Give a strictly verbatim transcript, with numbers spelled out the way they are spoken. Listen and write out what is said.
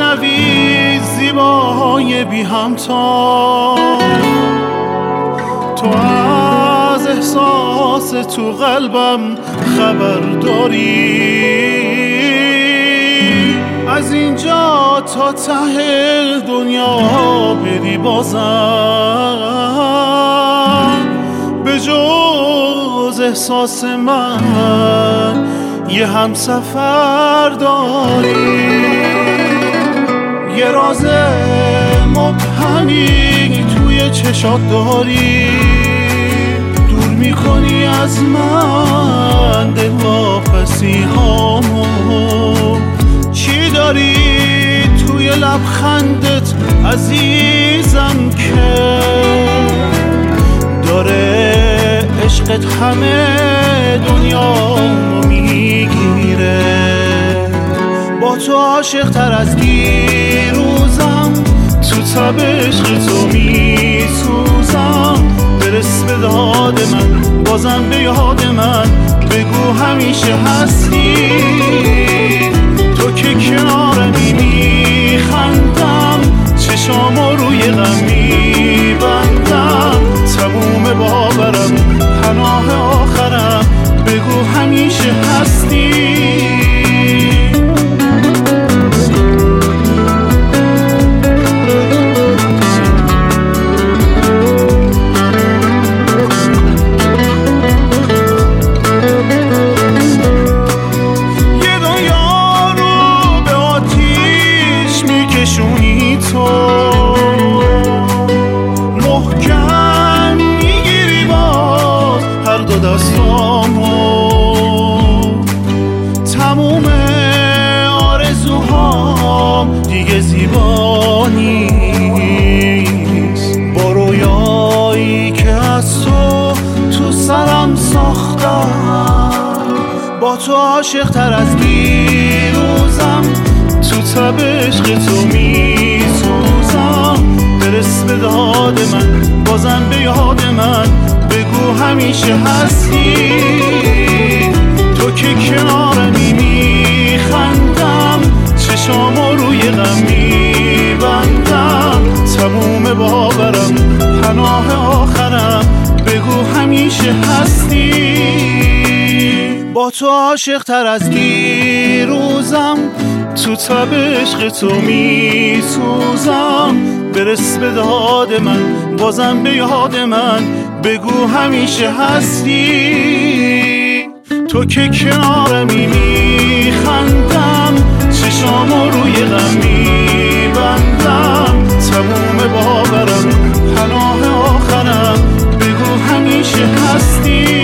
بشنوی زیباهای بی همتا، تو از احساس تو قلبم خبر داری. از اینجا تا ته دنیا بری بازم به جز احساس من یه همسفر داری. یه راز مبهمی توی چشات داری، دور میکنی از من دلواپسی هامو. چی داری توی لبخندت عزیزم که داره عشقت همه دنیا میگیره؟ با تو عاشق تر از دیروزم، تو تب عشق تو میسوزم. برس به داد من، بازم به یاد من بگو همیشه هستی. تو که کنارمی میخندم، چشامو روی غم میبندم. تموم باورم، پناه آخرم، بگو همیشه هستی. محکم میگیری باز هر دو دستامو، تموم آرزوهام دیگه زیبا نیست. با رویایی که از تو تو سرم ساختم، با تو عاشق تر از دیروزم، تو تب عشق تو میسوزم. برس به داد من، بازم به یاد من بگو همیشه هستی. تو که کنارمی میخندم، چشامو روی غم میبندم. تموم باورم، پناه آخرم، بگو همیشه هستی. با تو عاشق تر از دیروزم، تو تب عشق تو میسوزم. برس به داد من، بازم به یاد من بگو همیشه هستی. تو که کنارمی میخندم، چشامو روی غم میبندم. تموم باورم، پناه آخرم، بگو همیشه هستی.